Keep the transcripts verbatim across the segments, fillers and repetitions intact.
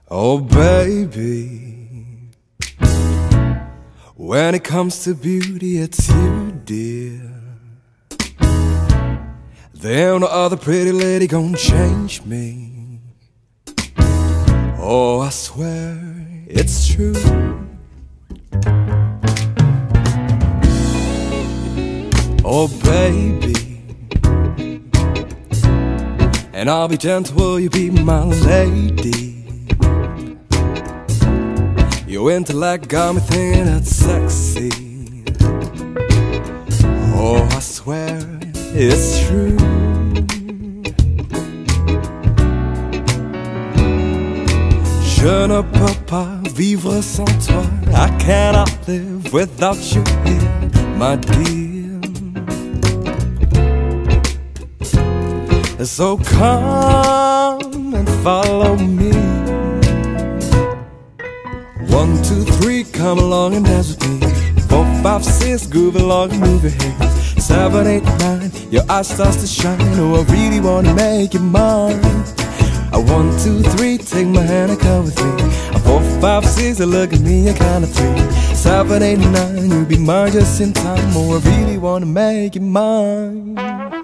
Oh baby, when it comes to beauty, it's you, dear. There ain't no other pretty lady gonna change me. Oh, I swear it's true. Oh baby, and I'll be gentle, will you be my lady? Your intellect got me thinking that's sexy. Oh, I swear it's true. Je ne peux pas vivre sans toi. I cannot live without you here, my dear. So come and follow me. One, two, three, come along and dance with me. Four, five, six, groove along and move your hips. Seven, eight, nine, your eyes start to shine. Oh, I really wanna make you mine. I one, two, three, take my hand and come with me. A four, five, six, look at me, I count of three. Seven, eight, nine, you'll be mine just in time. Oh, I really wanna make you mine.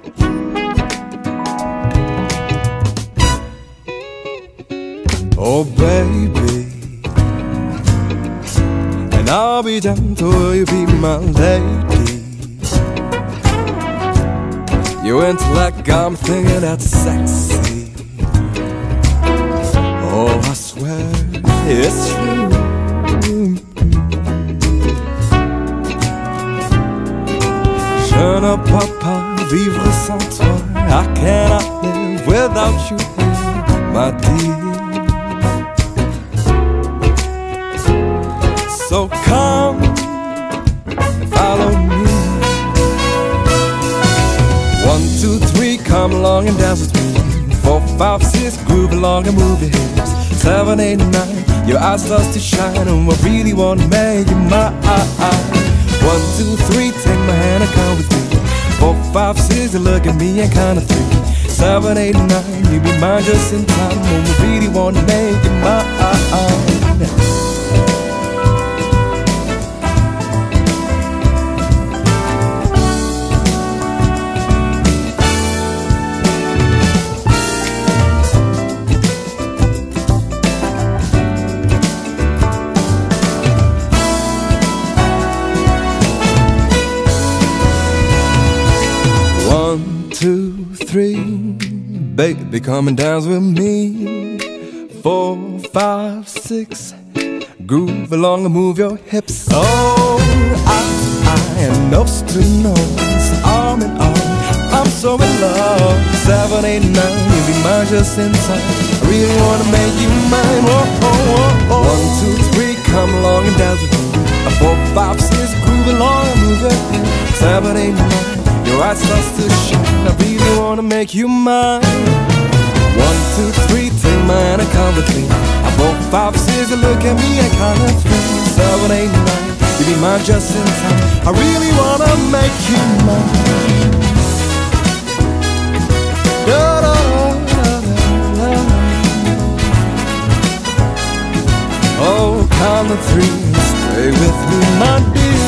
Oh baby, and I'll be gentle, will you be my lady? Your intellect got me thinking that's sexy. Oh, I swear it's true. Je ne peux pas vivre sans toi. I cannot live without you here, my dear. So come and follow me. One, two, three, come along and dance with me. Four, five, six, groove along and move your hips. Seven, eight, nine, your eyes start to shine, and I really wanna make you mine. One, two, three, take my hand and come with me. Four, five, six, look at me and count of three. Seven, eight, nine, you be mine just in time, and I really wanna make you mine. One, two, three, baby, come and dance with me. Four, five, six, groove along and move your hips. Oh, I, I am nose to nose, arm in arm, I'm so in love. Seven, eight, nine, you'll be mine just in time. I really wanna make you mine. Oh, oh, oh, oh. One, two, three, come along and dance with me. A four, five, six, groove along and move your hips. Seven, eight, nine, your eyes start to shine. I really wanna make you mine. One, two, three, take my hand and come with me. I four, five, six, look at me and count of three. Seven, eight, nine, you be mine just in time. I really wanna make you mine. Da, da, da, da, da. Oh, count of three, stay with me, my dear.